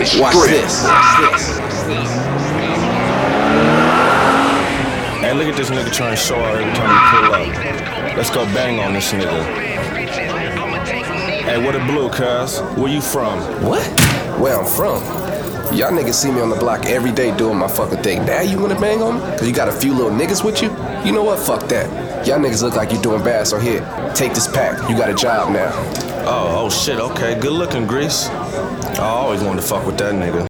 Watch this. Hey, look at this nigga trying to show out every time he pull up. Let's go bang on this nigga. Hey, what a blue, cuz? Where you from? What? Where I'm from? Y'all niggas see me on the block every day doing my fucking thing. Now you wanna bang on me? Cause you got a few little niggas with you? You know what? Fuck that. Y'all niggas look like you doing bad, so here, take this pack. You got a job now. Oh shit, okay. Good looking, Grease. I always wanted to fuck with that nigga.